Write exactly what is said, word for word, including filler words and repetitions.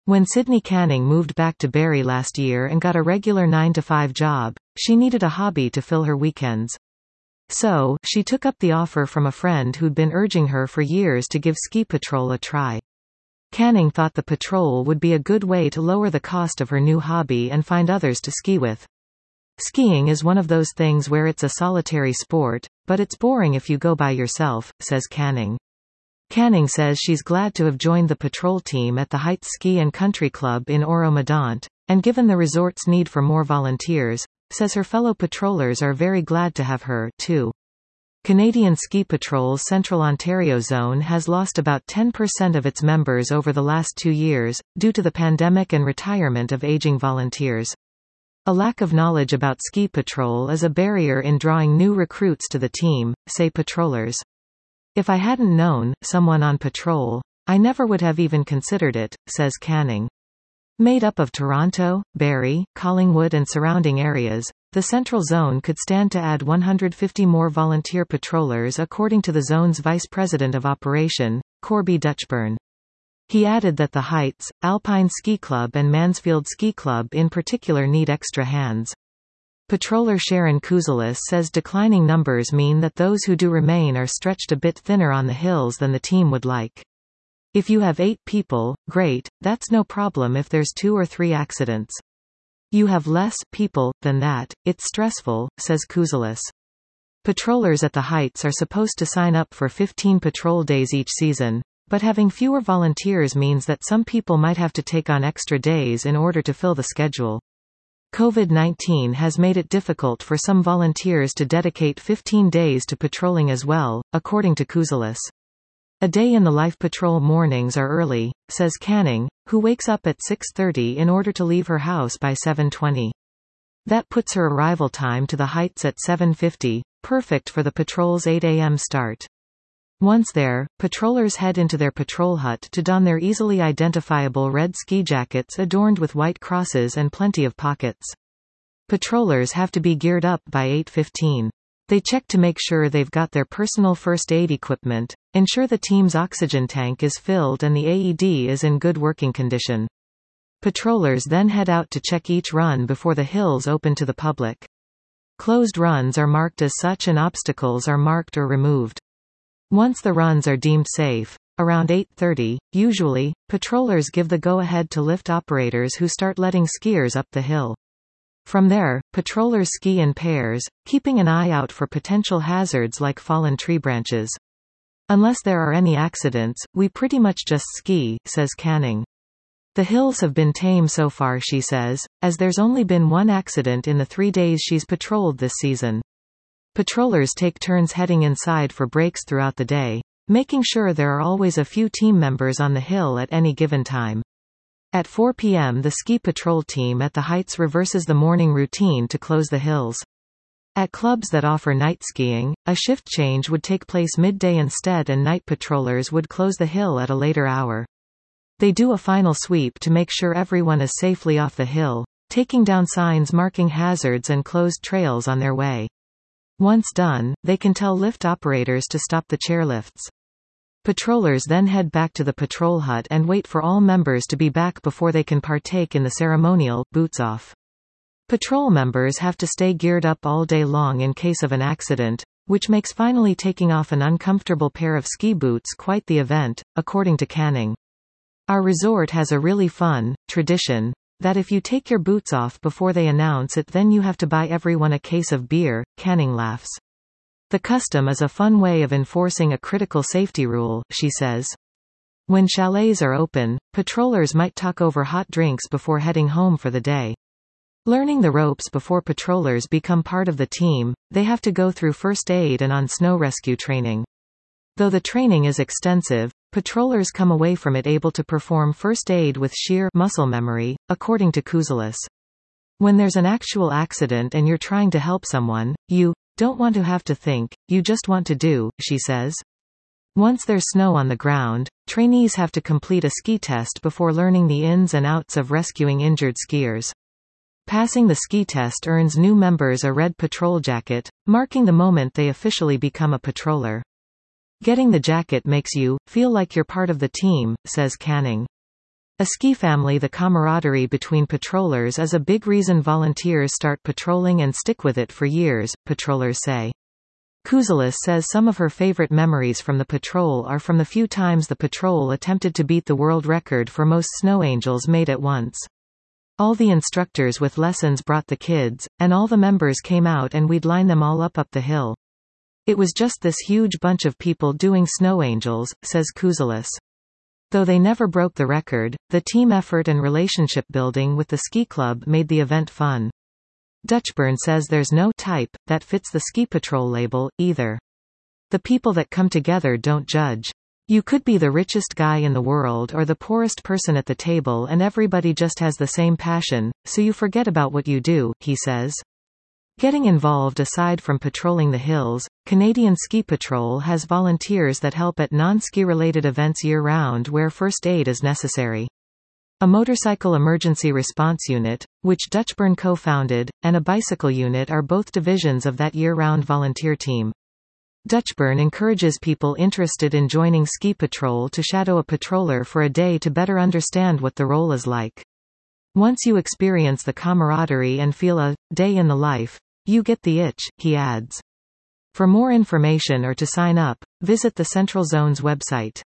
When Sydney Canning moved back to Barrie last year and got a regular nine to five job, she needed a hobby to fill her weekends. So, she took up the offer from a friend who'd been urging her for years to give ski patrol a try. Canning thought the patrol would be a good way to lower the cost of her new hobby and find others to ski with. Skiing is one of those things where it's a solitary sport, but it's boring if you go by yourself, says Canning. Canning says she's glad to have joined the patrol team at the Heights Ski and Country Club in Oro-Medonte, and given the resort's need for more volunteers, says her fellow patrollers are very glad to have her, too. Canadian Ski Patrol's Central Ontario Zone has lost about ten percent of its members over the last two years, due to the pandemic and retirement of aging volunteers. A lack of knowledge about ski patrol is a barrier in drawing new recruits to the team, say patrollers. If I hadn't known someone on patrol, I never would have even considered it, says Canning. Made up of Toronto, Barrie, Collingwood and surrounding areas, the Central Zone could stand to add one hundred fifty more volunteer patrollers according to the zone's Vice President of Operation, Corby Dutchburn. He added that the Heights, Alpine Ski Club and Mansfield Ski Club in particular need extra hands. Patroller Sharon Kouzelis says declining numbers mean that those who do remain are stretched a bit thinner on the hills than the team would like. If you have eight people, great, that's no problem if there's two or three accidents. You have less people than that, it's stressful, says Kouzelis. Patrollers at the Heights are supposed to sign up for fifteen patrol days each season, but having fewer volunteers means that some people might have to take on extra days in order to fill the schedule. COVID nineteen has made it difficult for some volunteers to dedicate fifteen days to patrolling as well, according to Kouzelis. A day in the life patrol mornings are early, says Canning, who wakes up at six thirty in order to leave her house by seven twenty. That puts her arrival time to the Heights at seven fifty, perfect for the patrol's eight a m start. Once there, patrollers head into their patrol hut to don their easily identifiable red ski jackets adorned with white crosses and plenty of pockets. Patrollers have to be geared up by eight fifteen. They check to make sure they've got their personal first aid equipment, ensure the team's oxygen tank is filled and the A E D is in good working condition. Patrollers then head out to check each run before the hills open to the public. Closed runs are marked as such and obstacles are marked or removed. Once the runs are deemed safe, around eight thirty, usually, patrollers give the go-ahead to lift operators who start letting skiers up the hill. From there, patrollers ski in pairs, keeping an eye out for potential hazards like fallen tree branches. Unless there are any accidents, we pretty much just ski, says Canning. The hills have been tame so far, she says, as there's only been one accident in the three days she's patrolled this season. Patrollers take turns heading inside for breaks throughout the day, making sure there are always a few team members on the hill at any given time. At four p m the ski patrol team at the Heights reverses the morning routine to close the hills. At clubs that offer night skiing, a shift change would take place midday instead and night patrollers would close the hill at a later hour. They do a final sweep to make sure everyone is safely off the hill, taking down signs marking hazards and closed trails on their way. Once done, they can tell lift operators to stop the chairlifts. Patrollers then head back to the patrol hut and wait for all members to be back before they can partake in the ceremonial boots off. Patrol members have to stay geared up all day long in case of an accident, which makes finally taking off an uncomfortable pair of ski boots quite the event, according to Canning. Our resort has a really fun tradition that if you take your boots off before they announce it, then you have to buy everyone a case of beer, Canning laughs. The custom is a fun way of enforcing a critical safety rule, she says. When chalets are open, patrollers might talk over hot drinks before heading home for the day. Learning the ropes before patrollers become part of the team, they have to go through first aid and on snow rescue training. Though the training is extensive, patrollers come away from it able to perform first aid with sheer muscle memory, according to Kouzelis. When there's an actual accident and you're trying to help someone, you don't want to have to think, you just want to do, she says. Once there's snow on the ground, trainees have to complete a ski test before learning the ins and outs of rescuing injured skiers. Passing the ski test earns new members a red patrol jacket, marking the moment they officially become a patroller. Getting the jacket makes you feel like you're part of the team, says Canning. A ski family. The camaraderie between patrollers is a big reason volunteers start patrolling and stick with it for years, patrollers say. Kouzoulis says some of her favorite memories from the patrol are from the few times the patrol attempted to beat the world record for most snow angels made at once. All the instructors with lessons brought the kids, and all the members came out and we'd line them all up up the hill. It was just this huge bunch of people doing snow angels, says Kouzoulis. Though they never broke the record, the team effort and relationship building with the ski club made the event fun. Dutchburn says there's no type that fits the ski patrol label, either. The people that come together don't judge. You could be the richest guy in the world or the poorest person at the table and everybody just has the same passion, so you forget about what you do, he says. Getting involved. Aside from patrolling the hills, Canadian Ski Patrol has volunteers that help at non-ski related events year-round where first aid is necessary. A motorcycle emergency response unit, which Dutchburn co-founded, and a bicycle unit are both divisions of that year-round volunteer team. Dutchburn encourages people interested in joining Ski Patrol to shadow a patroller for a day to better understand what the role is like. Once you experience the camaraderie and feel a day in the life, you get the itch, he adds. For more information or to sign up, visit the Central Zone's website.